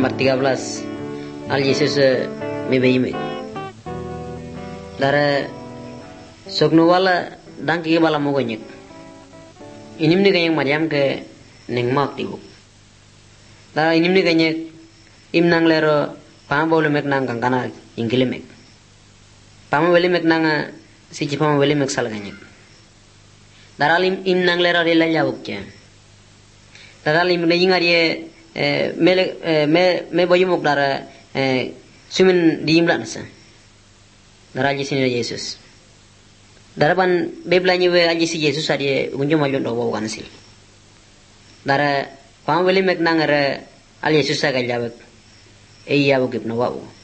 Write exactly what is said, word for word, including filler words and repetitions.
nomor tiga belas al Yesus mebeyime dara sogno wala dangki bala mogonyek inimni kanyang Maryam ke neng mak tibu dara inimni kanyek imnang lero pambole mek nang kangkana ingkilimek pama weli mek nanga si pama weli mek sal kanyek dara lim imnang lero rela jawukya dara lim ngari me me me boyumuk dara sumin diimlan sa dara jisini Yesus dara ban beblanya we ajisi Yesus ari unjo malon do wo kansil dara pamweli mek nangara al Yesus sa galjabak e yawo gipna wa